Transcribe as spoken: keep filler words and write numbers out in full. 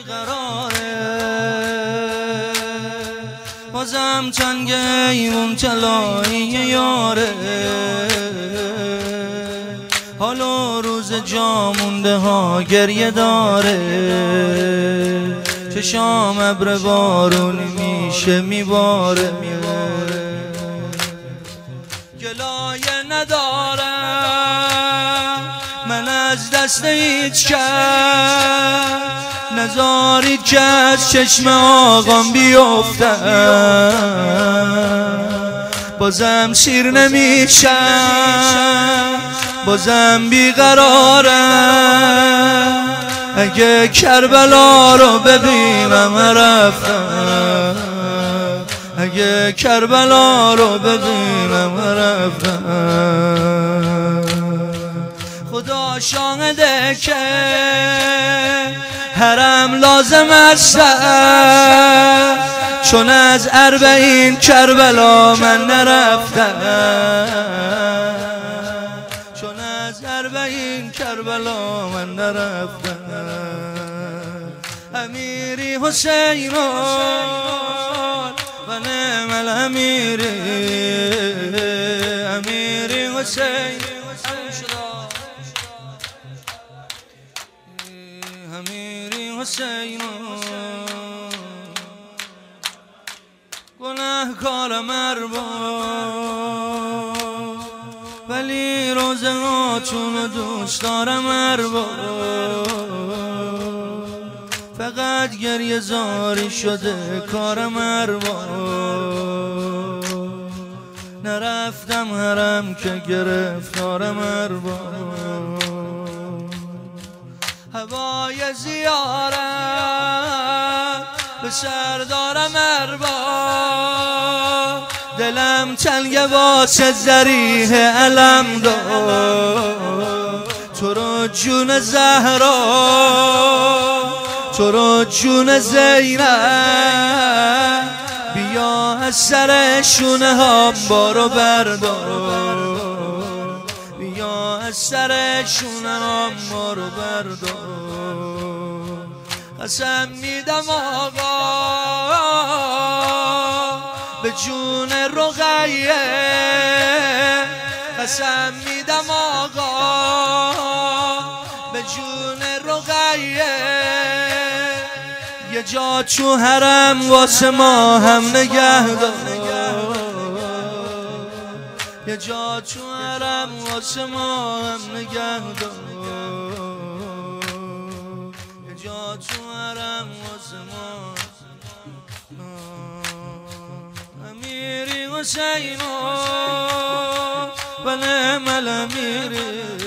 بیقراره، بازم چند گیمون طلایی یاره، حالا روز جا مونده ها گریه داره، چشام ابر بارونی میشه میباره، گلایه ندارم من از دست هیچ کس، نذارید که از چشم آقام بیفتم، بازم سیر نمیشم، بازم بیقرارم، اگه کربلا رو ببینم رفتم، اگه کربلا رو ببینم رفتم. خدا شاهده که حرم لازم است، چون از اربعین کربلا من نرفتم، چون از اربعین کربلا من نرفتم. امیری حسین و نعم الامیری، امیری حسین، امیری حسین گناهکارم ارباب، ولی روزهاتون دوست دارم ارباب، فقط گریه زاری شده کارم ارباب، نرفتم حرم که گرفتارم ارباب، هوای زیارت به سر دارم ارباب، دلم تنگ واسه ذریح علم داد، تو رو جون زهرا، تو رو جون زینب، بیا از سر شونه ها بارو بردار، بیا از سر شونه ها بارو بردار. قسم میدم آقا به جون رقیه، قسم میدم آقا به جون رقیه، یه جا تو حرم واسه ما هم نگه دار، یه جا تو حرم واسه ما هم نگه دار، یه جا تو حرم واسه ما. امیری حسین و نعم الامیری.